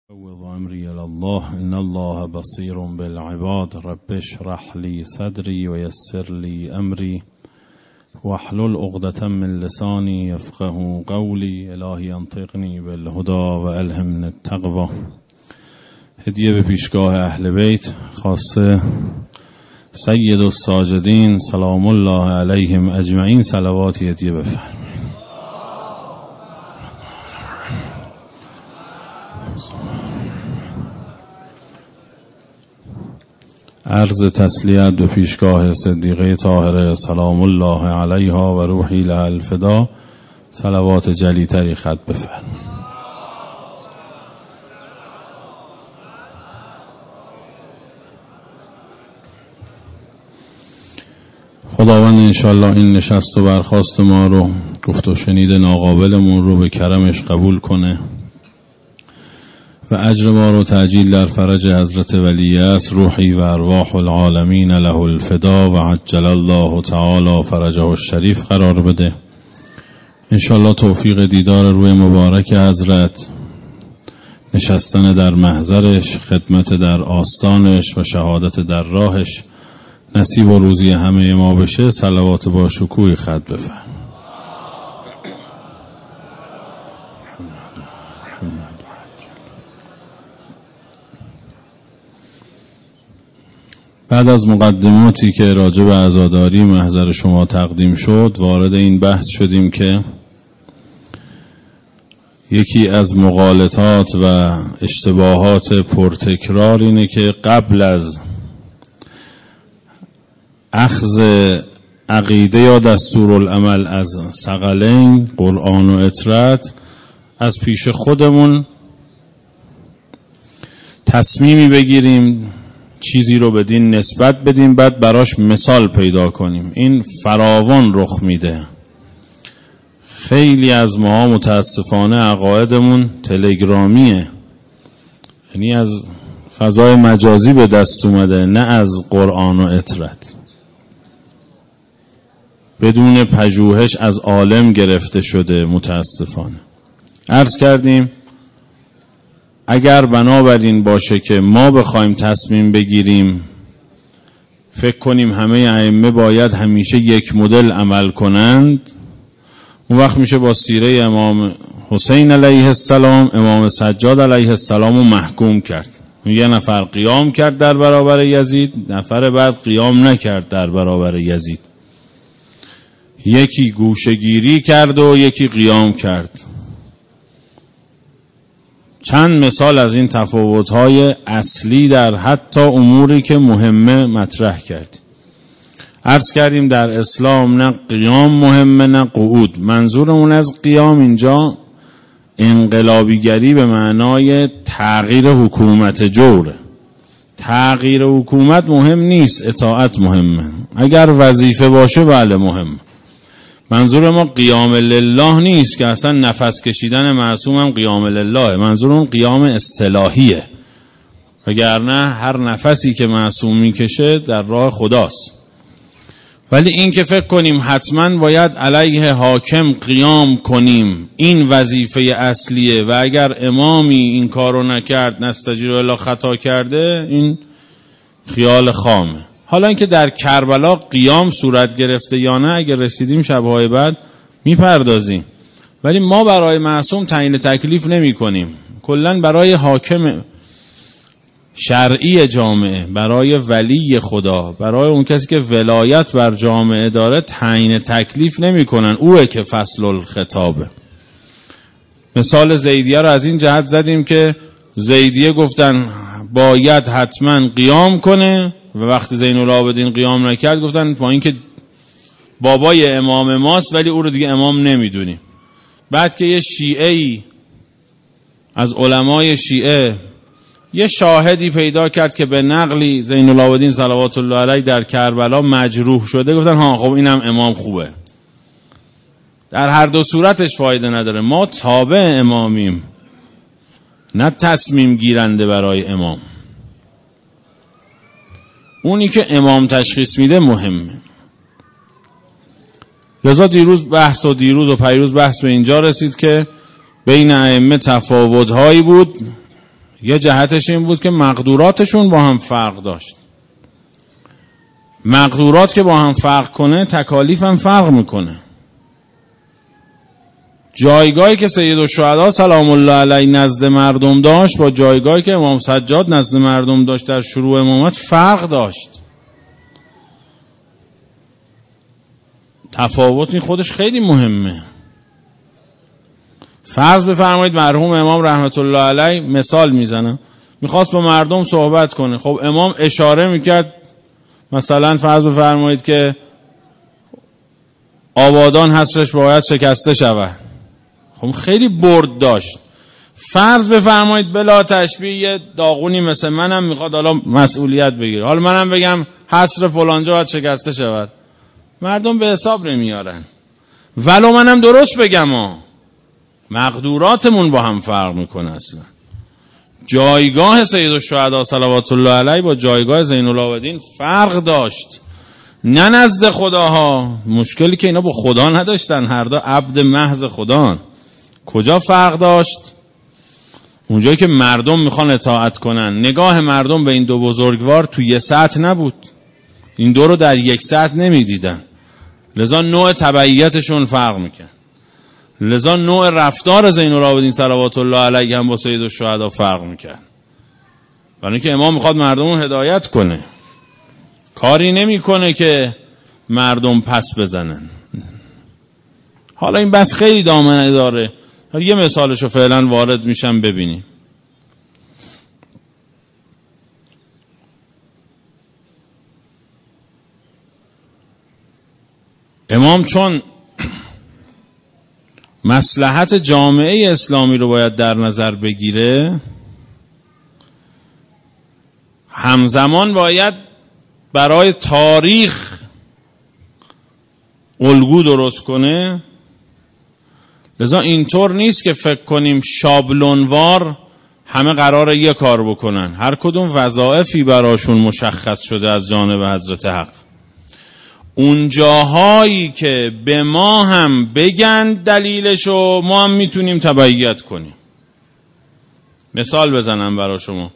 فوض امری الی الله ان الله بصیر بالعباد رب اشرح لی صدری و یسر لی امری واحلل عقدة من لسانی یفقهوا قولی الهی انطقنی بالهدی و الهمنی التقوی. هدیه به پیشگاه اهل بیت، خاصه سید الساجدین سلام الله علیهم اجمعین، صلواتی هدیه بفرمایید. عرض تسلیت به پیشگاه صدیقه طاهره سلام الله علیها و روحی لها الفدا، صلوات جلیتری خط بفرمایید. خداوند انشالله این نشست و برخاست ما رو، گفت و شنید ناقابلمون رو به کرمش قبول کنه و اجر ما رو تعجیل در فرج حضرت ولی اصر روحی و ارواح العالمین له الفدا و عجل الله تعالی فرجه الشریف قرار بده. انشالله توفیق دیدار روی مبارک حضرت، نشستن در محضرش، خدمت در آستانش و شهادت در راهش نصیب و روزی همه ما بشه. صلوات با شکوه خط بفرم. بعد از مقدماتی که راجع به عزاداری محضر شما تقدیم شد، وارد این بحث شدیم که یکی از مغالطات و اشتباهات پرتکرار اینه که قبل از اخذ عقیده یا دستورالعمل از ثقلین قرآن و اطرت، از پیش خودمون تصمیمی بگیریم، چیزی رو به دین نسبت بدیم، بعد براش مثال پیدا کنیم. این فراوان رخ میده. خیلی از ما متاسفانه عقایدمون تلگرامیه، یعنی از فضای مجازی به دست اومده، نه از قرآن و اطرت. بدون پژوهش از عالم گرفته شده متاسفانه. عرض کردیم اگر بنابراین باشه که ما بخوایم تصمیم بگیریم، فکر کنیم همه ائمه باید همیشه یک مدل عمل کنند، اون وقت میشه با سیره امام حسین علیه السلام، امام سجاد علیه السلام رو محکوم کرد. یه نفر قیام کرد در برابر یزید، نفر بعد قیام نکرد در برابر یزید. یکی گوشه‌گیری کرد و یکی قیام کرد. چند مثال از این تفاوت‌های اصلی در حتی اموری که مهمه مطرح کرد. عرض کردیم در اسلام نه قیام مهمه نه قعود. منظورمون از قیام اینجا انقلابیگری به معنای تغییر حکومت جوره. تغییر حکومت مهم نیست، اطاعت مهمه. اگر وظیفه باشه بله مهم. منظور ما قیام لله نیست که اصلا نفس کشیدن معصوم هم قیام لله، منظور اون قیام اصطلاحیه، وگرنه هر نفسی که معصوم میکشه در راه خداست. ولی این که فکر کنیم حتما باید علیه حاکم قیام کنیم، این وظیفه اصلیه و اگر امامی این کارو نکرد نستجیر الا خطا کرده، این خیال خامه. حالا اینکه در کربلا قیام صورت گرفته یا نه، اگر رسیدیم شبهای بعد میپردازیم. ولی ما برای معصوم تعیین تکلیف نمی کنیم. کلن برای حاکم شرعی جامعه، برای ولی خدا، برای اون کسی که ولایت بر جامعه داره تعیین تکلیف نمی کنن. اوه که فصل الخطابه. مثال زیدیه رو از این جهت زدیم که زیدیه گفتن باید حتما قیام کنه و وقتی زین العابدین قیام نکرد گفتن با اینکه بابای امام ماست ولی او رو دیگه امام نمیدونیم. بعد که یه شیعه‌ای از علمای شیعه یه شاهدی پیدا کرد که به نقلی زین العابدین صلوات الله علیه در کربلا مجروح شده، گفتن ها خب اینم امام خوبه. در هر دو صورتش فایده نداره. ما تابع امامیم، نه تصمیم گیرنده برای امام. اونی که امام تشخیص میده مهمه. لذا دیروز و پیروز بحث به اینجا رسید که بین ائمه تفاوت‌هایی بود، یه جهتش این بود که مقدوراتشون با هم فرق داشت. مقدورات که با هم فرق کنه تکالیف هم فرق میکنه. جایگاهی که سید الشهدا سلام الله علیه نزد مردم داشت با جایگاهی که امام سجاد نزد مردم داشت در شروع امامت فرق داشت. تفاوت این خودش خیلی مهمه. فرض بفرمایید مرحوم امام رحمت الله علیه، مثال میزنم، میخواست با مردم صحبت کنه. خب امام اشاره میکرد، مثلا فرض بفرمایید که آبادان حصرش باید شکسته شود. خب خیلی برد داشت. فرض بفرمایید بلا تشبیه یه داغونی مثل منم میخواد حالا مسئولیت بگیره، حالا منم بگم حصر فلانجا باید شکسته شود، مردم به حساب نمیارن. ولو منم درست بگم مقدوراتمون با هم فرق میکنه. اصلا جایگاه سید الشهدا صلوات الله علیه با جایگاه زین العابدین فرق داشت، نه نزد خداها. مشکلی که اینا با خدا نداشتن، هر دو عبد محض خدا. کجا فرق داشت؟ اونجایی که مردم میخوان اطاعت کنن، نگاه مردم به این دو بزرگوار تو یه سطح نبود، این دو رو در یک سطح نمیدیدن، لذا نوع تبعیتشون فرق میکن، لذا نوع رفتار زین العابدین صلوات الله علیه هم با سید الشهدا فرق میکن. برای اینکه امام میخواد مردم رو هدایت کنه، کاری نمیکنه که مردم پس بزنن. حالا این بس خیلی دامنه داره، یه مثالشو فعلا وارد میشم ببینیم. امام چون مصلحت جامعه اسلامی رو باید در نظر بگیره، همزمان باید برای تاریخ الگو درست کنه. لذا اینطور نیست که فکر کنیم شابلونوار همه قراره یه کار بکنن، هر کدوم وظایفی براشون مشخص شده از جانب حضرت حق. اون جاهایی که به ما هم بگن دلیلشو، ما هم میتونیم تبعیت کنیم. مثال بزنم برای شما.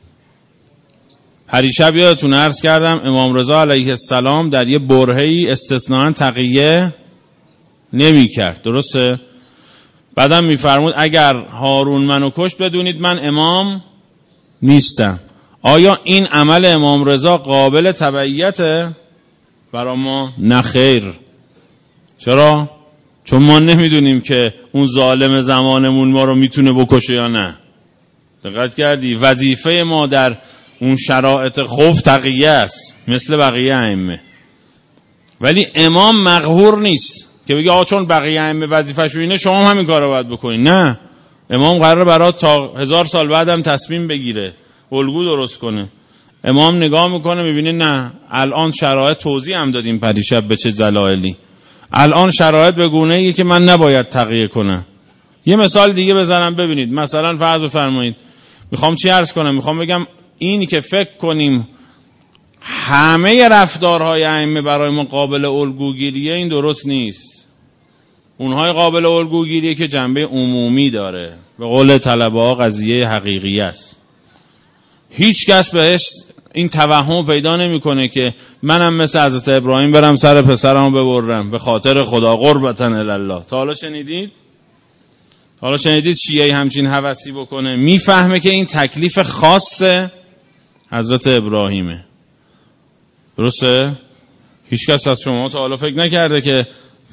پریشب یادتون عرض کردم امام رضا علیه السلام در یه برهه‌ای استثناءً تقیه نمی کرد، درسته؟ بعدم میفرمود اگر هارون منو کشت بدونید من امام نیستم. آیا این عمل امام رضا قابل تبعیته برای ما؟ نه خیر. چرا؟ چون ما نمیدونیم که اون ظالم زمانمون ما رو میتونه بکشه یا نه. دقت کردی؟ وظیفه ما در اون شرایط خوف تقیه است مثل بقیه ائمه، ولی امام مقهور نیست که بگه آقا چون بقیه ائمه وظیفه‌شون اینه شما هم همین کارو باید بکنید. نه، امام قراره برات تا 1000 سال بعدم تصمیم بگیره، الگو درست کنه. امام نگاه میکنه میبینه نه الان شرایط، توضیح هم دادیم پریشب به چه دلایلی، الان شرایط به گونه‌ایه که من نباید تقیه کنم. یه مثال دیگه بزنم ببینید. مثلا فرض بفرمایید، میخوام چی عرض کنم؟ میخوام بگم اینی که فکر کنیم همه رفتارهای ائمه برای ما قابل الگوگیریه، این درست نیست. اونهای قابل الگوگیریه که جنبه عمومی داره، به قول طلبه‌ها قضیه حقیقی است. هیچ کس بهش این توهم پیدا نمیکنه که منم مثل حضرت ابراهیم برم سر پسرمو ببرم به خاطر خدا قربتاً الله. تا حالا شنیدید؟ تا حالا شنیدید شیعه همچین هوسی بکنه؟ میفهمه که این تکلیف خاص حضرت ابراهیمه، درسته؟ هیچ کس از شما تا حالا فکر نکرده که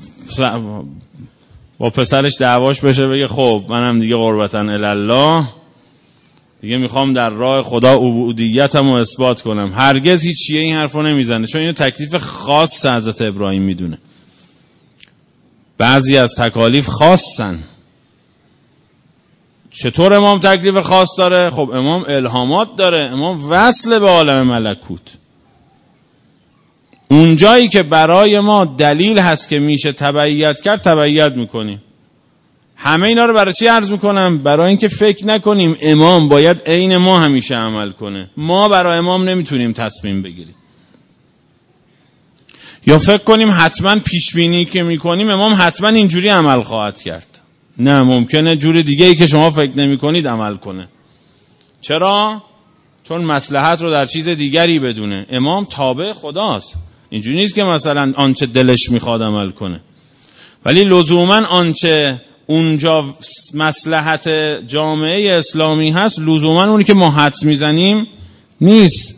با پسرش دعواش بشه بگه خب منم دیگه قربتاً الله دیگه میخوام در راه خدا عبودیتمو اثبات کنم. هرگز هیچ چیه این حرفو نمیزنه، چون اینو تکلیف خاص حضرت ابراهیم میدونه. بعضی از تکالیف خاصن. چطور امام تکلیف خاص داره؟ خب امام الهامات داره، امام وصل به عالم ملکوت. اونجایی که برای ما دلیل هست که میشه تبعیت کرد تبعیت میکنیم. همه اینا رو برای چی عرض میکنم؟ برای اینکه فکر نکنیم امام باید عین ما همیشه عمل کنه. ما برای امام نمیتونیم تصمیم بگیریم، یا فکر کنیم حتما پیش بینی که میکنیم امام حتما اینجوری عمل خواهد کرد. نه، ممکنه جور دیگه ای که شما فکر نمیکنید عمل کنه. چرا؟ چون مصلحت رو در چیز دیگری بدونه. امام تابع خداست، اینجوری نیست که مثلا آنچه دلش میخواد عمل کنه، ولی لزوما آنچه اونجا مصلحت جامعه اسلامی هست لزوما اونی که ما حدس میزنیم نیست.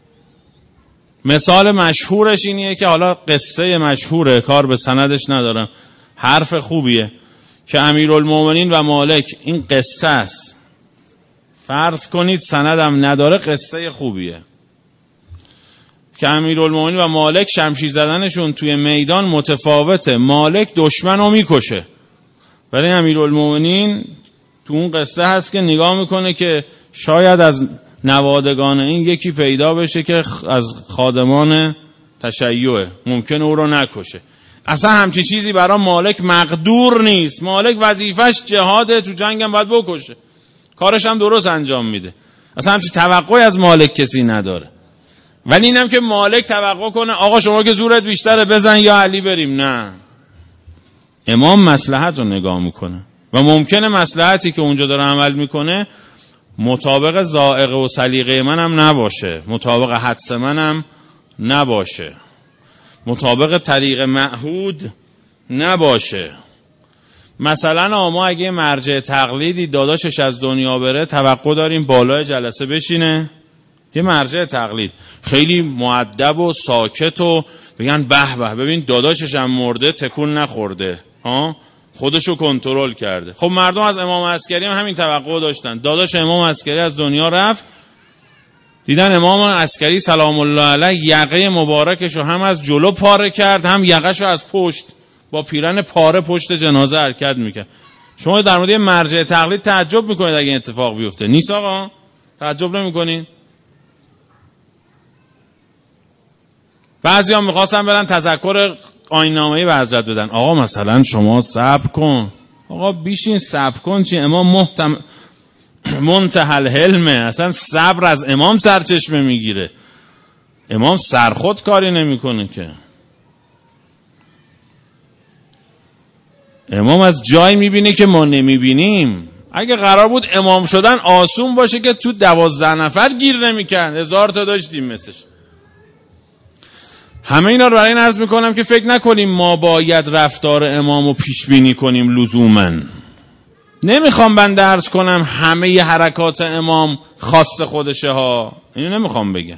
مثال مشهورش اینیه که حالا قصه مشهوره، کار به سندش ندارم، حرف خوبیه که امیرالمومنین و مالک، این قصه است، فرض کنید سندم نداره، قصه خوبیه که امیرالمومنین و مالک شمشیر زدنشون توی میدان متفاوته. مالک دشمن رو میکشه، ولی امیرالمومنین تو اون قصه هست که نگاه میکنه که شاید از نوادگان این یکی پیدا بشه که از خادمان تشیعه، ممکنه او رو نکشه. اصلا همچی چیزی برای مالک مقدور نیست. مالک وظیفش جهاده، تو جنگم باید بکشه، کارش هم درست انجام میده، اصلا همچی توقعی از مالک کسی نداره. ولی اینم که مالک توقع کنه آقا شما که زورت بیشتره بزن یا علی بریم، نه، امام مصلحت رو نگاه میکنه و ممکنه مصلحتی که اونجا داره عمل میکنه مطابق ذائقه و سلیقه منم نباشه، مطابق حدس منم نباشه، مطابق طریق معهود نباشه. مثلا ما اگه مرجع تقلیدی داداشش از دنیا بره توقع داریم بالای جلسه بشینه، یه مرجع تقلید خیلی مؤدب و ساکت و بگن به به ببین داداشش هم مرده تکون نخورده، خودشو کنترل کرده. خب مردم از امام عسکری هم همین توقع داشتن. داداش امام عسکری از دنیا رفت، دیدن امام عسکری سلام الله علیه یقه مبارکشو هم از جلو پاره کرد هم یقهشو از پشت با پیرن پاره پشت جنازه حرکت میکرد. شما در مورد مرجع تقلید تعجب میکنید اگه اتفاق بیفته؟ نیست آقا؟ تعجب نمیکنید؟ بعضی هم میخواستن برن تذکر آیین‌نامه‌ای به حضرت بدن. آقا مثلا شما صبر کن، آقا بیشین صبر کن، چی امام منتهی الحلمه، اصلا صبر از امام سرچشمه میگیره، امام سرخود کاری نمیکنه که، امام از جای میبینه که ما نمیبینیم. اگه قرار بود امام شدن آسون باشه که تو 12 نفر گیر نمیکرد، 1000 تا داشتیم مثلش. همه اینا رو برای این عرض میکنم که فکر نکنیم ما باید رفتار امامو پیش بینی کنیم لزوما. نمیخوام بنده عرض کنم همه ی حرکات امام خاص خودشه ها، اینو نمیخوام بگم،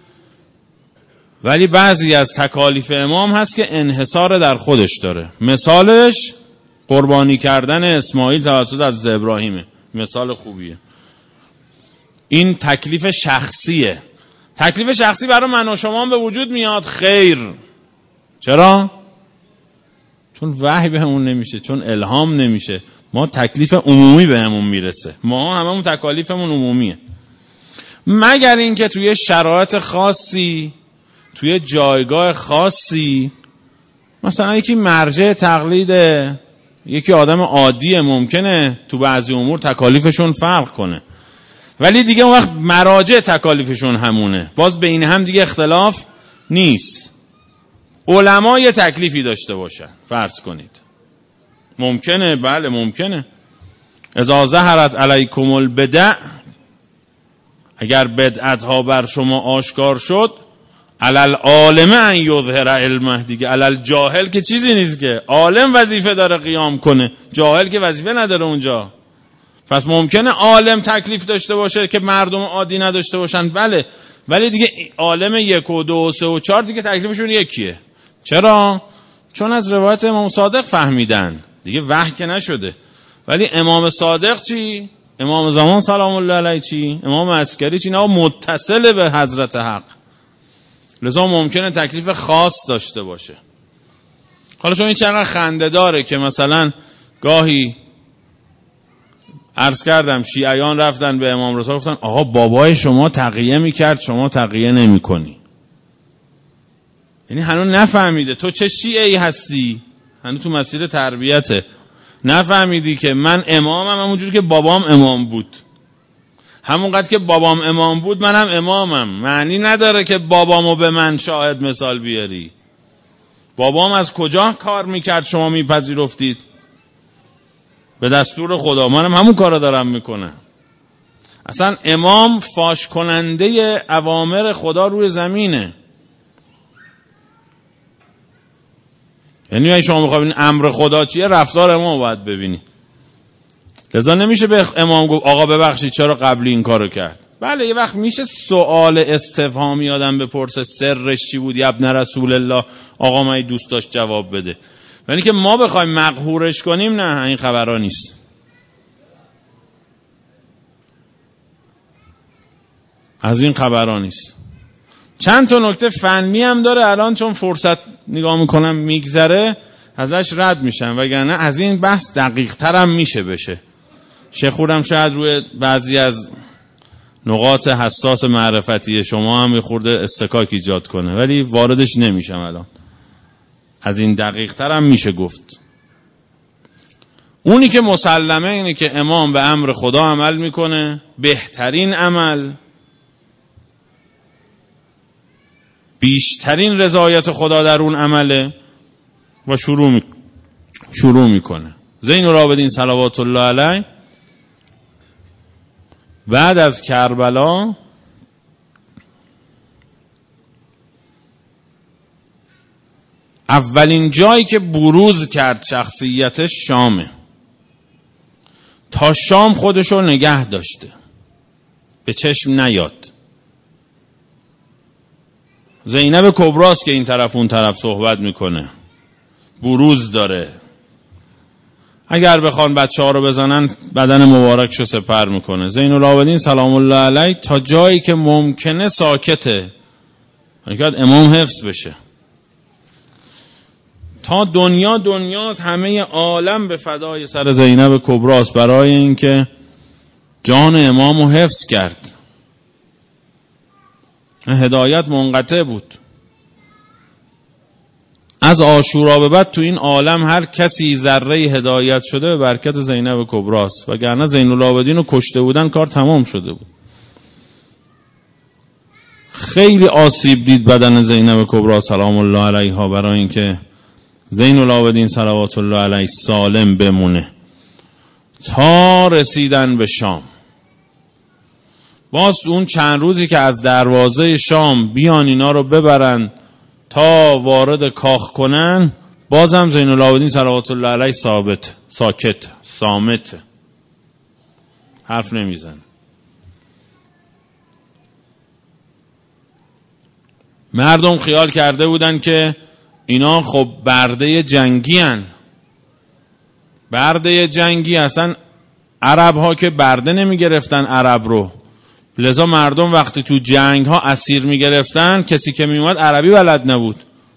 ولی بعضی از تکالیف امام هست که انحصار در خودش داره. مثالش قربانی کردن اسماعیل توسط از ابراهیمه، مثال خوبیه. این تکلیف شخصیه. تکلیف شخصی برای من و شما به وجود میاد؟ خیر. چرا؟ چون وحی بهمون نمیشه، چون الهام نمیشه. ما تکلیف عمومی بهمون میرسه، ما هممون تکالیفمون عمومیه، مگر اینکه توی شرایط خاصی، توی جایگاه خاصی، مثلا یکی مرجع تقلیده، یکی آدم عادیه، ممکنه تو بعضی امور تکالیفشون فرق کنه، ولی دیگه اون وقت مراجع تکالیفشون همونه، باز بین هم دیگه اختلاف نیست. علما یه تکلیفی داشته باشن، فرض کنید، ممکنه، بله ممکنه. اذا ظهرت علیکم البدع، اگر بدعت ها بر شما آشکار شد، علل عالم ان یظهر علمه، دیگه علل جاهل که چیزی نیست که، عالم وظیفه داره قیام کنه، جاهل که وظیفه نداره اونجا. پس ممکنه عالم تکلیف داشته باشه که مردم عادی نداشته باشن، بله، ولی دیگه عالم 1 و 2 و 3 و 4 دیگه تکلیفشون یکیه. چرا؟ چون از روایت امام صادق فهمیدن، دیگه وحی که نشده. ولی امام صادق چی؟ امام زمان سلام الله علیه چی؟ امام عسکری چی؟ نه متصل به حضرت حق، لذا ممکنه تکلیف خاص داشته باشه. حالا چون این چقدر خنده داره که مثلا گاهی عرض کردم شیعیان رفتن به امام رضا گفتن آقا بابای شما تقیه میکرد شما تقیه نمی کنی. یعنی هنوز نفهمیده تو چه شیعی هستی، هنوز تو مسیر تربیته، نفهمیدی که من امامم همونجور که بابام امام بود، همونقدر که بابام امام بود منم امامم. معنی نداره که بابامو به من شاهد مثال بیاری. بابام از کجا کار میکرد شما میپذیرفتید؟ به دستور خدا، منم همون کارو دارم میکنم. اصلا امام فاش کننده اوامر خدا روی زمینه. یعنی اگه شما بخواید امر خدا چیه، رفتار امام باید ببینی. لذا نمیشه به امام گفت آقا ببخشید چرا قبلی این کارو کرد. بله یه وقت میشه سوال استفهامی آدم بپرسه سرش چی بود یا ابن رسول الله، آقا من دوست داشت جواب بده. ولی که ما بخوایم مقهورش کنیم، نه، این خبرها نیست. از این خبرها نیست. چند تا نکته فنی هم داره، الان چون فرصت نگاه میکنم میگذره ازش رد میشم، وگرنه از این بحث دقیق تر هم میشه بشه. شیخورم شاید روی بعضی از نقاط حساس معرفتی شما هم یه خورده استکاک ایجاد کنه، ولی واردش نمیشم الان. از این دقیق تر هم میشه گفت. اونی که مسلمه اینه که امام به امر خدا عمل میکنه، بهترین عمل، بیشترین رضایت خدا در اون عمله و شروع میکنه. زین العابدین صلوات الله علیه بعد از کربلا اولین جایی که بروز کرد شخصیتش شامه. تا شام خودشو نگه داشته، به چشم نیاد. زینب کبراست که این طرف اون طرف صحبت میکنه، بروز داره. اگر بخوان بچه ها رو بزنن بدن مبارکشو سپر میکنه. زین العابدین سلام الله علیه تا جایی که ممکنه ساکته، یعنی که امام حفظ بشه. تا دنیاست، همه عالم به فدای سر زینب کبراست برای اینکه جان امامو حفظ کرد. هدایت منقطع بود. از عاشورا به بعد تو این عالم هر کسی ذره هدایت شده به برکت زینب کبراست، وگرنه زین العابدین رو کشته بودن کار تمام شده بود. خیلی آسیب دید بدن زینب کبرا سلام الله علیها برای اینکه زین العابدین صلوات الله علیه سالم بمونه تا رسیدن به شام. باز اون چند روزی که از دروازه شام بیان اینا رو ببرن تا وارد کاخ کنن، بازم زین العابدین صلوات الله علیه ساکت، صامت، حرف نمیزن. مردم خیال کرده بودن که اینا خب برده جنگی هن. برده جنگی اصلا عرب ها که برده نمی گرفتن عرب رو، لذا مردم وقتی تو جنگ ها اسیر می گرفتن کسی که می اومد عربی بلد نبود،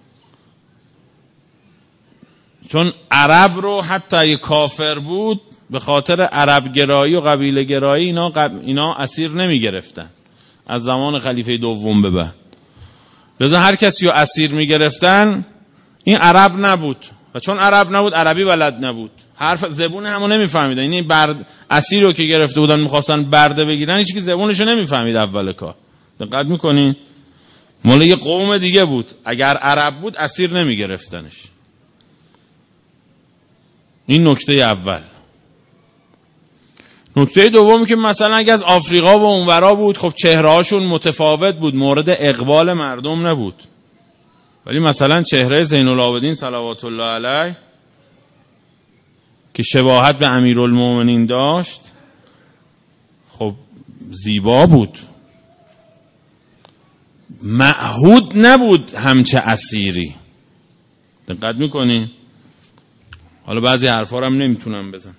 چون عرب رو حتی اگه کافر بود به خاطر عرب گرایی و قبیله گرایی اینا اسیر نمی گرفتن از زمان خلیفه دوم به بعد. لذا هر کسی رو اسیر می گرفتن این عرب نبود و چون عرب نبود عربی بلد نبود، حرف زبون همو نمیفهمیدن. یعنی اسیر رو که گرفته بودن میخواستن برده بگیرن، هیچ کی زبونشو نمیفهمید اول کار. دقت میکنین؟ مال یه قوم دیگه بود، اگر عرب بود اسیر نمیگرفتنش. این نکته اول. نکته دومی که مثلا اگه از آفریقا و اونورا بود، خب چهرهاشون متفاوت بود، مورد اقبال مردم نبود. ولی مثلا چهره زین العابدین صلوات الله علیه که شباهت به امیرالمومنین داشت، خب زیبا بود، معهود نبود همچه اسیری. دقت میکنی؟ حالا بعضی حرفا رو هم نمیتونم بزن.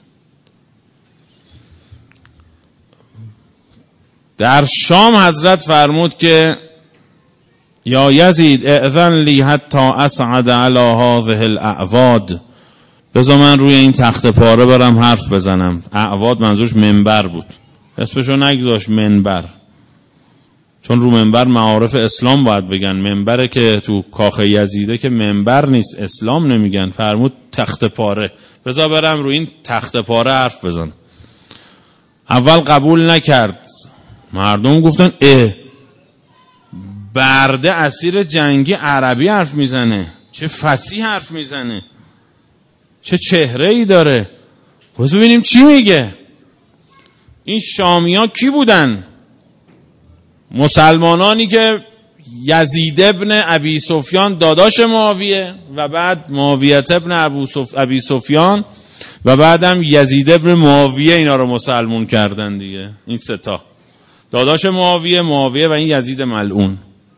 در شام حضرت فرمود که یا یزید اذن لی حتی اسعد علی هذه الاعواد، بذار من روی این تخت پاره برم حرف بزنم. اعواد منظورش منبر بود، اسمشو نگذاشت منبر، چون رو منبر معارف اسلام باید بگن. منبره که تو کاخ یزیده که منبر نیست، اسلام نمیگن. فرمود تخت پاره، بذار برم روی این تخت پاره حرف بزنم. اول قبول نکرد، مردم گفتن برده اسیر جنگی عربی حرف میزنه، چه فصیح حرف میزنه، چه چهره ای داره، باز ببینیم چی میگه. این شامی‌ها کی بودن؟ مسلمانانی که یزید ابن ابی سفیان داداش معاویه و بعد معاویه ابن ابی سفیان و بعدم یزید ابن معاویه اینا رو مسلمون کردن دیگه. این سه تا داداش معاویه و این یزید ملعون.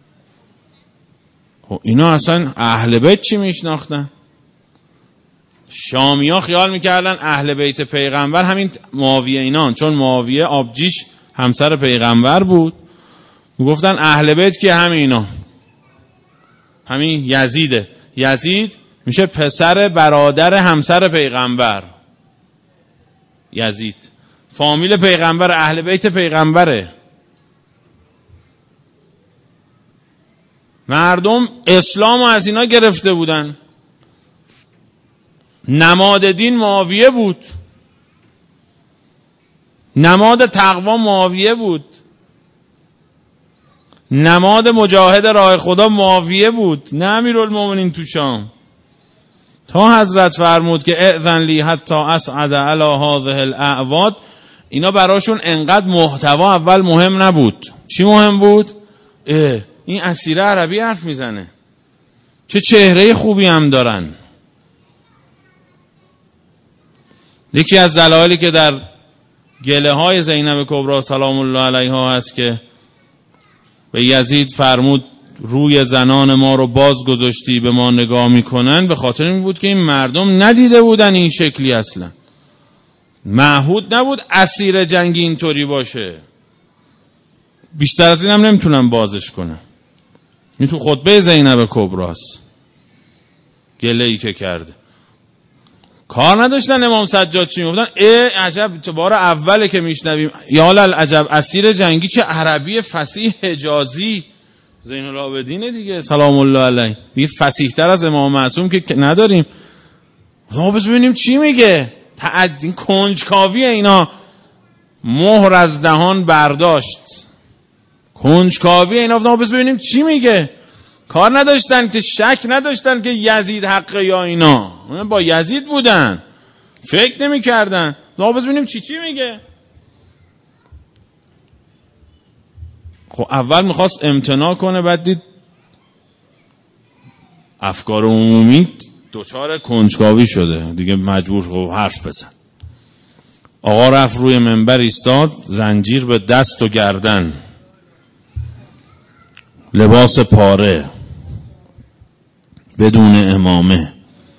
خب اینا اصلا اهل بیت چی میشناختن؟ شامی‌ها خیال میکردن اهل بیت پیغمبر همین معاویه اینان، چون معاویه آبجیش همسر پیغمبر بود، میگفتن اهل بیت که همینا، همین یزیده. یزید میشه پسر برادر همسر پیغمبر. یزید فامیل پیغمبر، اهل بیت پیغمبره. مردم اسلام از اینا گرفته بودن. نماد دین معاویه بود، نماد تقوا معاویه بود، نماد مجاهد راه خدا معاویه بود، نه امیرالمومنین تو شام. تا حضرت فرمود که اذن لی حتی اسعد علی هذه الاعواد، اینا براشون انقدر محتوا اول مهم نبود. چی مهم بود؟ این اسیر عربی حرف میزنه، چه چهره خوبی هم دارن. یکی از دلایلی که در گله های زینب کبری سلام الله علیها هست که به یزید فرمود روی زنان ما رو باز گذاشتی به ما نگاه میکنن، به خاطر این بود که این مردم ندیده بودن این شکلی، اصلا معهود نبود اسیر جنگی اینطوری باشه. بیشتر از این هم نمیتونم بازش کنم. این تو خطبه زینب کبراست گله ای که کرده. کار نداشتن امام سجاد چی میگفتن؟ عجب بار اوله که میشنویم یا العجب اسیر جنگی چه عربی فصیح حجازی. زین العابدین دیگه سلام الله علیه، دیگه فصیح تر از امام معصوم که نداریم. بس ببینیم چی میگه. این کنجکاوی اینا مهر از دهان برداشت، کنجکاوی اینا. بس ببینیم چی میگه. کار نداشتن که شک نداشتن که یزید حقه یا اینا با یزید بودن، فکر نمی کردن. بس ببینیم چی میگه. خب اول میخواست امتناع کنه، بعد دید افکار عمومی دوچار کنجکاوی شده دیگه، مجبور خب حرف بزن. آقا رفت روی منبر ایستاد، زنجیر به دست و گردن، لباس پاره بدون امامه.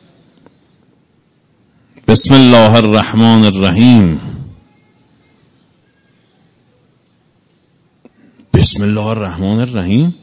بسم الله الرحمن الرحیم. بسم الله الرحمن الرحیم.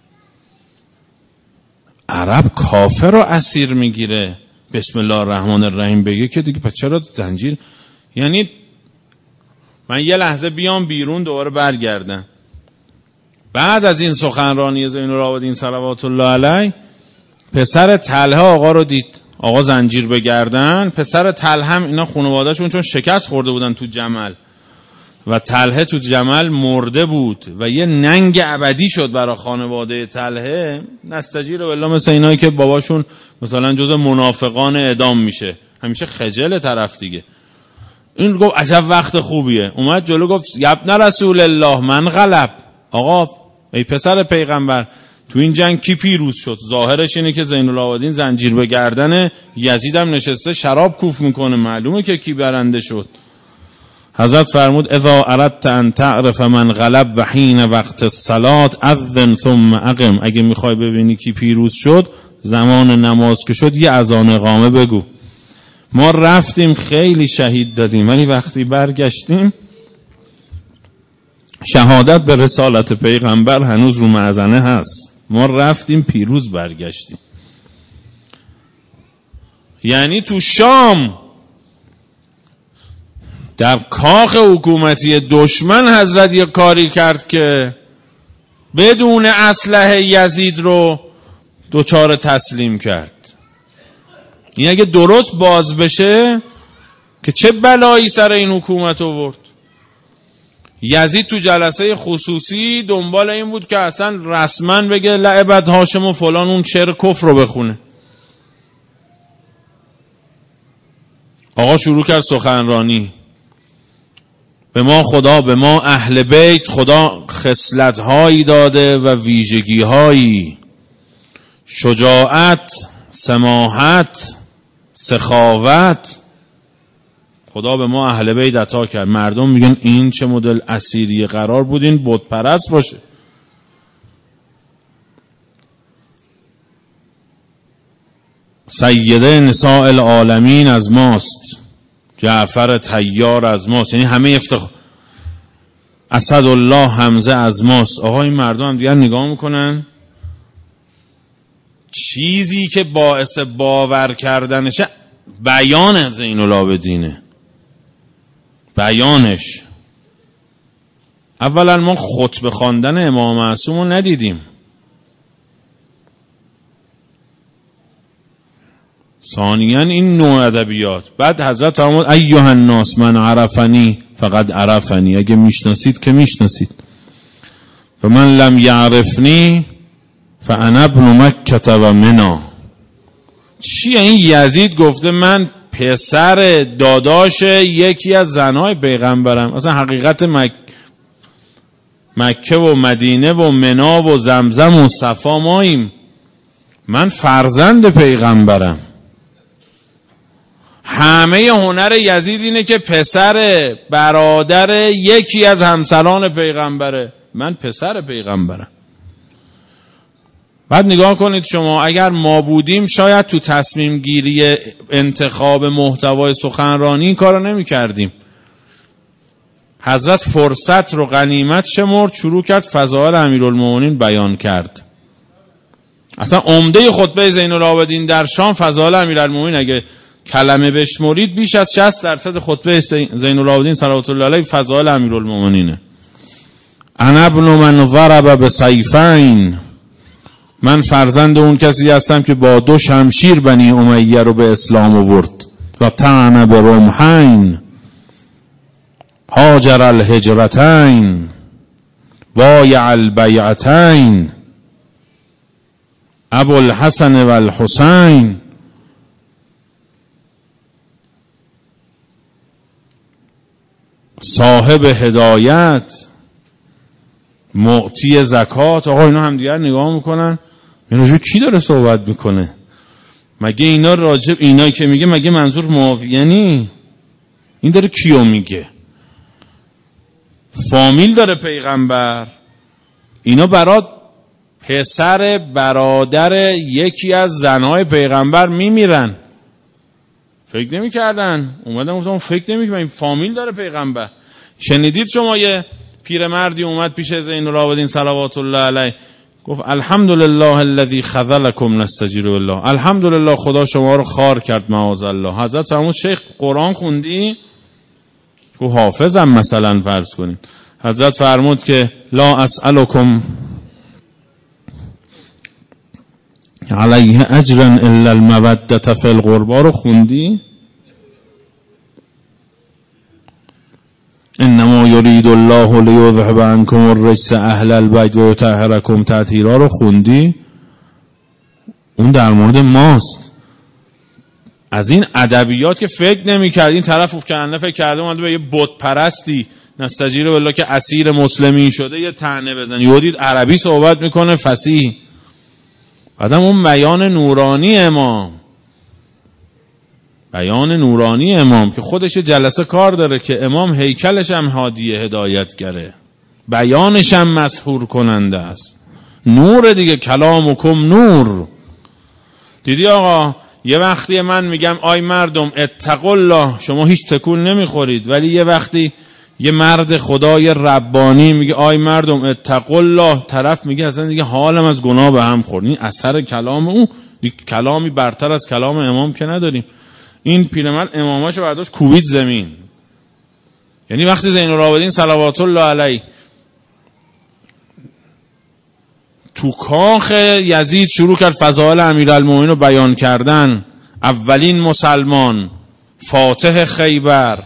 عرب کافر رو اسیر میگیره، بسم الله الرحمن الرحیم بگه که دیگه پس چرا زنجیر؟ یعنی من یه لحظه بیام بیرون دوباره برگردم. بعد از این سخنرانی زین العابدین صلوات الله علیه، پسر طلحه آقا رو دید، آقا زنجیر به گردن. پسر طلحه هم اینا خانواده‌شون چون شکست خورده بودن تو جمل و طلحه تو جمل مرده بود و یه ننگ ابدی شد برای خانواده طلحه، نستجیر بالله، مثل اینایی که باباشون مثلا جز منافقان اعدام میشه، همیشه خجل طرف دیگه. این گفت عجب وقت خوبیه، اومد جلو گفت یبن رسول الله من غلب. آقا ای پسر پیغمبر، تو این جنگ کی پیروز شد؟ ظاهرش اینه که زین العابدین زنجیر به گردنه، یزید هم نشسته شراب کوف میکنه، معلومه که کی برنده شد. حضرت فرمود اذا اردت ان تعرف من غلب و حین وقت الصلاة اذن ثم اقم. اگه میخوای ببینی کی پیروز شد، زمان نماز که شد یه اذان اقامه بگو. ما رفتیم خیلی شهید دادیم، ولی وقتی برگشتیم شهادت به رسالت پیغمبر هنوز رو مأذنه هست. ما رفتیم پیروز برگشتیم. یعنی تو شام در کاخ حکومتی دشمن حضرت یک کاری کرد که بدون اسلحه یزید رو دوچار تسلیم کرد. این اگه درست باز بشه که چه بلایی سر این حکومت آورد. یزید تو جلسه خصوصی دنبال این بود که اصلا رسما بگه لعبت هاشم و فلان، اون شعر کفر رو بخونه. آقا شروع کرد سخنرانی. به ما خدا، به ما اهل بیت خدا خصلت‌هایی داده و ویژگی‌هایی، شجاعت، سماحت، سخاوت. خدا به ما اهل بیت عطا کرد. مردم میگن این چه مدل اسیری قرار بود این بت پرست باشه. سیده نساء العالمین از ماست، جعفر طیار از ماست، یعنی همه افتخار. اسدالله حمزه از ماست. آقا این مردم هم دیگر نگاه میکنن، چیزی که باعث باور کردنشه بیان زین العابدینه، بیانش. اولا ما خطبه خواندن امام معصوم رو ندیدیم، ثانیاً این نوع ادبیات. بعد حضرت فرمود ایها الناس من عرفنی فقد عرفنی، اگه میشناسید که میشناسید، و من لم یعرفنی فانا ابن مکه و منا. چیه این؟ یزید گفته من پسر داداش یکی از زنهای پیغمبرم. اصلا حقیقت مکه و مدینه و منا و زمزم و صفا ماییم. من فرزند پیغمبرم. همه هنر یزید اینه که پسر برادر یکی از همسران پیغمبره. من پسر پیغمبرم. بعد نگاه کنید شما، اگر ما بودیم شاید تو تصمیم گیری انتخاب محتوای سخنرانی این کارو نمی کردیم. حضرت فرصت رو غنیمت شمرد، شروع کرد فضائل امیرالمومنین بیان کرد. اصلا عمده خطبه زین العابدین در شام فضائل امیرالمومنین اگه کلمه بشمرید بیش از 60% خطبه زین العابدین صلوات الله علیه فضائل امیرالمومنینه. انا ابن من ضرب بسیفین، من فرزند اون کسی هستم که با 2 شمشیر بنی امیه رو به اسلام آورد. و طعن برمحین هاجر الهجرتین بایع البیعتین ابو الحسن و الحسین. صاحب هدایت، معطی زکات. آقا اینا هم دیگر نگاه میکنن، این راجب کی داره صحبت میکنه؟ مگه اینا راجب اینایی که میگه مگه منظور معاویه‌نی؟ این داره کیو میگه؟ فامیل داره پیغمبر. اینا برات پسر برادر یکی از زنهای پیغمبر میمیرن. فکر نمی کردن، اومدن گفتم فکر نمی کنم این فامیل داره پیغمبر. شنیدید شما یه پیرمردی اومد پیش زین العابدین صلوات الله علیه گفت الحمدلله الذی خذلکم نستجیر بالله، الحمدلله خدا شما رو خار کرد معاذ الله. حضرت فرمود شیخ قرآن خوندی؟ گفت حافظم مثلا فرض کنید. حضرت فرمود که لا اسألکم علیه اجرا الا المودة فی القربا رو خوندی؟ انما یرید الله لیذهب عنکم الرجس اهل البیت و یطهرکم تطهیرا رو خوندی؟ اون در مورد ماست. از این ادبیات که فکر نمی‌کرد، این طرف کنه فکر کرده اومده به یه بت پرستی نستجیر بالله که اسیر مسلمین شده یه طعنه بزنی. یودید عربی صحبت میکنه فصیح. بعدم اون بیان نورانی امام، بیان نورانی امام که خودش جلسه کار داره که امام هیکلش هم هادیه هدایتگره، بیانش هم مسحور کننده است. نور دیگه، کلامکم نور. دیدی آقا یه وقتی من میگم آی مردم اتقوا الله، شما هیچ تکون نمیخورید، ولی یه وقتی یه مرد خدای ربانی میگه آی مردم اتقوا الله، طرف میگه اصلا دیگه حالم از گناه به هم خورد. این اثر کلام اون، کلامی برتر از کلام امام که نداریم. این پیرمرد اماماشو برداشت کوبید زمین. یعنی وقتی زین العابدین صلوات الله علیه تو کاخ یزید شروع کرد فضائل امیرالمومنین رو بیان کردن، اولین مسلمان، فاتح خیبر،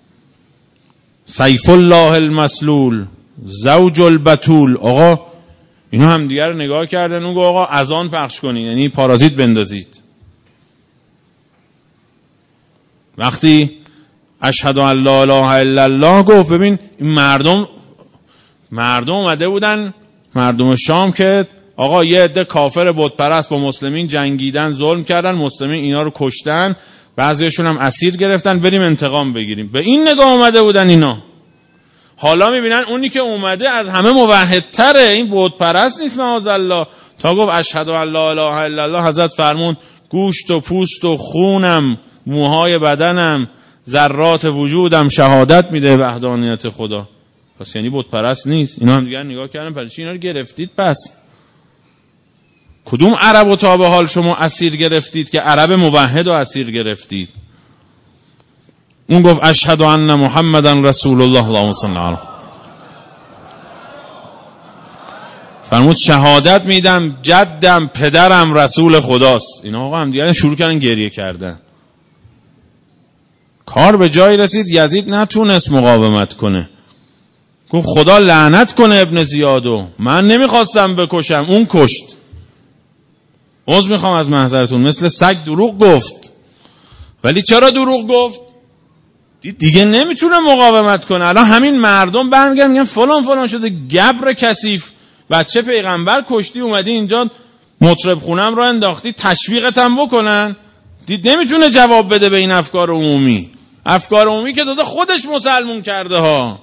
سیف الله المسلول، زوج البتول. آقا اینا هم دیگر رو نگاه کردن، اون گفت آقا اذان پخش کنین، یعنی پارازیت بندازید. وقتی اشهد ان لا اله الا الله گفت. ببین این مردم اومده بودن، مردم شام، که آقا یه عده کافر بت پرست با مسلمین جنگیدن، ظلم کردن، مسلمین اینا رو کشتن، بعضیشون هم اسیر گرفتن، بریم انتقام بگیریم. به این نگاه اومده بودن اینا. حالا میبینن اونی که اومده از همه موحدتره، این بت پرست نیست معاذالله. تا گفت اشهد ان لا اله الا الله، حضرت فرمون گوشت و پوست و خونم، موهای بدنم، ذرات وجودم شهادت میده وحدانیت خدا. پس یعنی بت پرست نیست. اینا هم دیگر نگاه کردن، پس اینا رو گرفتید. پس کدوم عرب و تا به حال شما اسیر گرفتید که عرب موحد رو اسیر گرفتید؟ اون گفت اشهد ان محمدا رسول الله، اللهم صل علیه. فرمود شهادت میدم جدم پدرم رسول خداست. اینا آقا هم دیگه شروع کردن گریه کردن. کار به جایی رسید یزید نتونست مقاومت کنه، گفت خدا لعنت کنه ابن زیادو، من نمیخواستم بکشم، اون کشت. عذر میخوام از محضرتون، مثل سگ دروغ گفت. ولی چرا دروغ گفت؟ دیگه نمیتونه مقاومت کنه. الان همین مردم برمیگردن میگن فلان شده، گبر کثیف، بچه پیغمبر کشتی، اومدی اینجا مطرب خونم رو انداختی، تشویقت هم بکنن. دید نمیتونه جواب بده به این افکار عمومی که تازه خودش مسلمون کرده ها.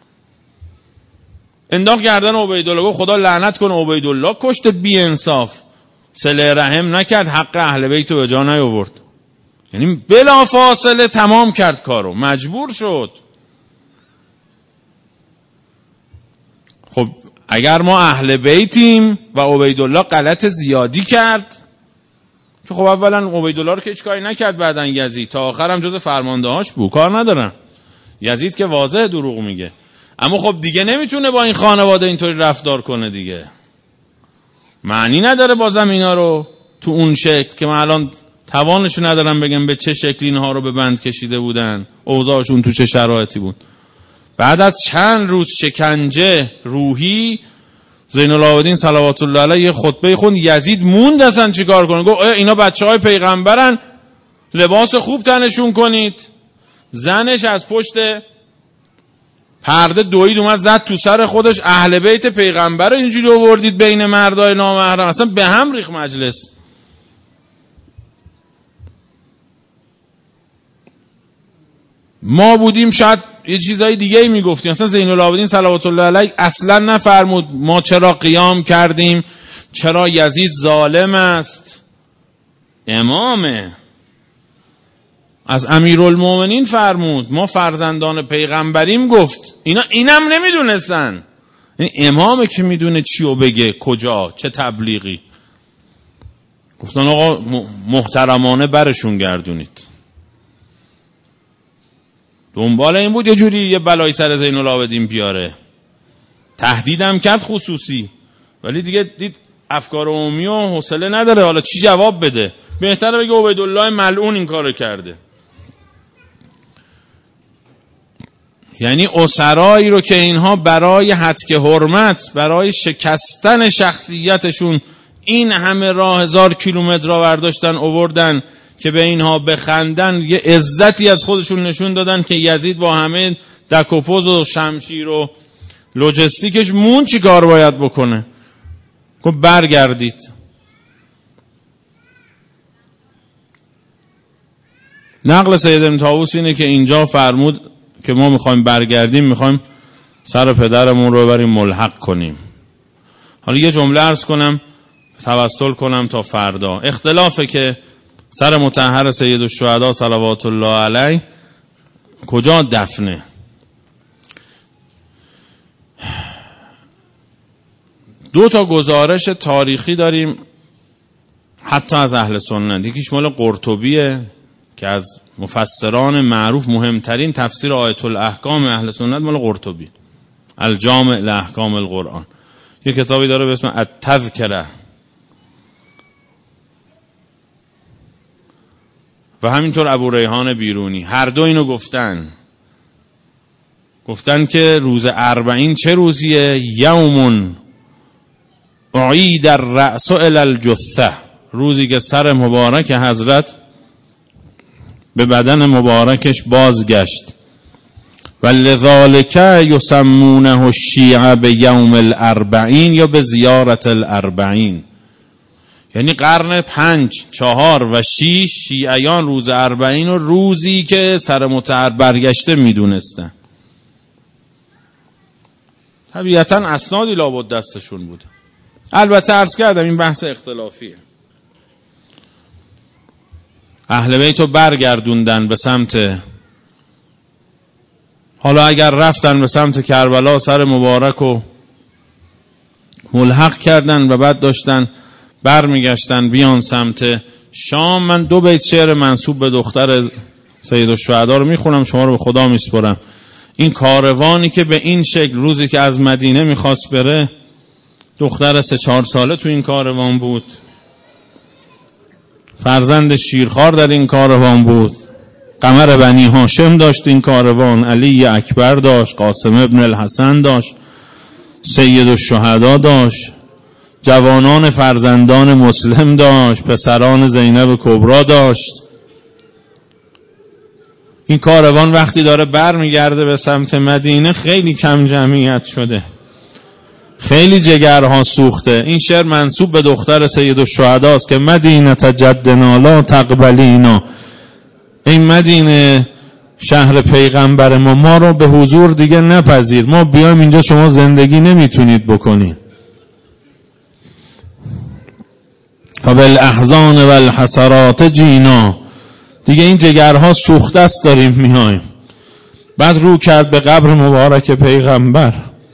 انداخت گردن عبیدالله، گفت خدا لعنت کنه عبیدالله، کشت بی انصاف، صله رحم نکرد، حق اهل بیت رو به جا نیاورد. یعنی بلا فاصله تمام کرد کارو، مجبور شد. خب اگر ما اهل بیتیم و عبیدالله غلط زیادی کرد، که خب اولا عبیدالله رو که هیچ کاری نکرد، بعدن یزید تا آخرم جز فرماندهاش بود، کار ندارن. یزید که واضح دروغ میگه، اما خب دیگه نمیتونه با این خانواده اینطوری رفتار کنه دیگه. معنی نداره بازم اینا رو تو اون شکل که من الان توانشو ندارم بگم به چه شکلی اینها رو به بند کشیده بودن، اوضاعشون تو چه شرایطی بود. بعد از چند روز شکنجه روحی، زین العابدین صلوات الله علیه یه خطبه خوند، یزید موند اصلا چیکار کنه. گفت اینا بچهای پیغمبرن، لباس خوب تنشون کنید. زنش از پشت پرده دوید اومد زد تو سر خودش، اهل بیت پیغمبر رو اینجوری آوردید بین مردای نامحرم. اصلا به هم ریخت مجلس. ما بودیم شاید یه چیزای دیگه میگفتیم. اصلا زین العابدین صلوات الله علیه اصلا نفرمود ما چرا قیام کردیم، چرا یزید ظالم است. امامه، از امیرالمومنین فرمود ما فرزندان پیغمبریم، گفت اینا اینم نمیدونستن. این امامه که میدونه چیو بگه، کجا، چه تبلیغی. گفتن آقا محترمانه برشون گردونید. دنبال این بود یه جوری یه بلای سر زین العابدین بیاره. تهدیدم کرد خصوصی، ولی دیگه دید افکار عمومی و حوصله نداره حالا چی جواب بده. بهتره بگه عبیدالله ملعون این کارو کرده. یعنی اسرایی رو که اینها برای هتک حرمت، برای شکستن شخصیتشون این همه راه 1000 کیلومتر را برداشتن آوردن که به اینها بخندن، یه عزتی از خودشون نشون دادن که یزید با همه دک و پوز و شمشیر و لوجستیکش مون چی کار باید بکنه. گفت برگردید. نقل سید ابن طاووس اینه که اینجا فرمود که ما میخوایم برگردیم، میخوایم سر پدرمون رو ببریم ملحق کنیم. حالا یه جمله عرض کنم توسل کنم تا فردا. اختلافه که سر مطهر سید الشهدا صلوات الله علیه کجا دفنه. دو تا گزارش تاریخی داریم حتی از اهل سنت. یکیش مال قرطبیه که از مفسران معروف، مهمترین تفسیر آیت الاحکام اهل سنت مال قرطبی، الجامع لاحکام القرآن. یه کتابی داره به اسم التذکره. و همینطور ابو ریحان بیرونی، هر دو اینو گفتن که روز 40 چه روزیه؟ یوم اعید الرأس الی الجثه، روزی که سر مبارک حضرت به بدن مبارکش بازگشت. ولذالک یسمونه الشیعه به یوم الاربعین یا به زیارت الاربعین. یعنی قرن 5، 4 و 6 شیعیان روز اربعین و روزی که سر متعر برگشته میدونستن. طبیعتا اسنادی لابد دستشون بوده. البته عرض کردم این بحث اختلافیه. اهل بیت رو برگردوندن به سمت، حالا اگر رفتن به سمت کربلا سر مبارک رو ملحق کردن و بعد داشتن برمیگشتن بیان سمت شام. من 2 بیت شعر منسوب به دختر سید الشهدا رو میخونم، شما رو به خدا میسپرم. این کاروانی که به این شکل روزی که از مدینه میخواست بره، دختر 3-4 ساله تو این کاروان بود، فرزند شیرخوار در این کاروان بود، قمر بنی هاشم داشت این کاروان، علی اکبر داشت، قاسم ابن الحسن داشت، سید الشهدا داشت، جوانان فرزندان مسلم داشت، پسران زینب کبرا داشت. این کاروان وقتی داره برمیگرده به سمت مدینه خیلی کم جمعیت شده، خیلی جگرها سوخته. این شعر منسوب به دختر سید الشهدا است که مدینه جدنا لا تقبلینا، این مدینه شهر پیغمبر ما رو به حضور دیگه نپذیر، ما بیایم اینجا شما زندگی نمیتونید بکنید. فبالاحزان والحسرات جینا، دیگه این جگرها سوخته است داریم میایم. بعد رو کرد به قبر مبارک پیغمبر.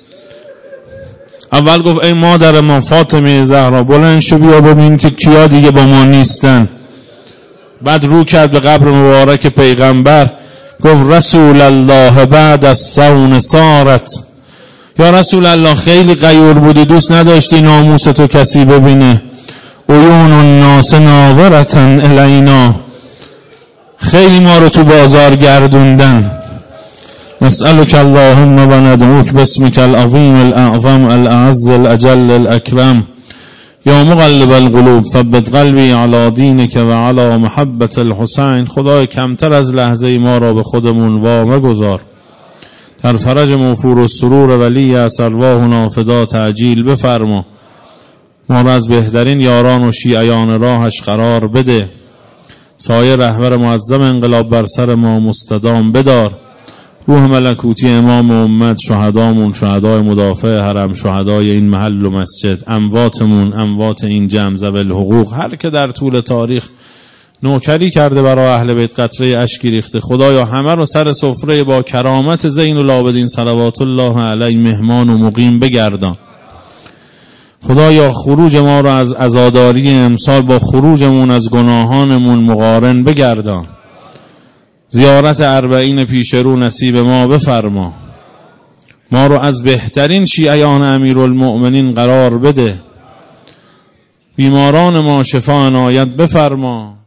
اول گفت ای مادر ما فاطمه زهرا بلند شو بیا ببین که کیا دیگه با ما نیستن. بعد رو کرد به قبر مبارک پیغمبر گفت رسول الله بعد از صون سارت، یا رسول الله خیلی غیور بودی، دوست نداشتی ناموس تو کسی ببینه. عیون الناس ناظرتن الینا، خیلی ما رو تو بازار گردوندن. نسألك اللهم و ندعوک باسمك العظیم الاعظم الاعز الاجل الاکرم یا مقلب القلوب ثبت قلبی علی دینک و علی محبت الحسین. خدای کمتر از لحظه ما را به خودمون وامگذار، در فرج موفور و سرور ولی ارواحنا فدا تعجیل بفرما. ما را از بهترین یاران و شیعیان راهش قرار بده، سایه رهبر معظم انقلاب بر سر ما مستدام بدار. روح ملکوتی امام امت، شهدامون، شهدای مدافع حرم، شهدای این محل و مسجد، امواتمون، اموات این جمع ذوی الحقوق، هر که در طول تاریخ نوکری کرده برای اهل بیت قطره اشکی ریخته، خدایا همه رو سر سفره با کرامت زین العابدین صلوات الله علیه مهمان و مقیم بگردان. خدایا خروج ما رو از عزاداری امسال با خروجمون از گناهانمون مقارن بگردان. زیارت اربعین پیش رو نصیب ما بفرما. ما رو از بهترین شیعیان امیرالمؤمنین قرار بده. بیماران ما شفا عنایت بفرما.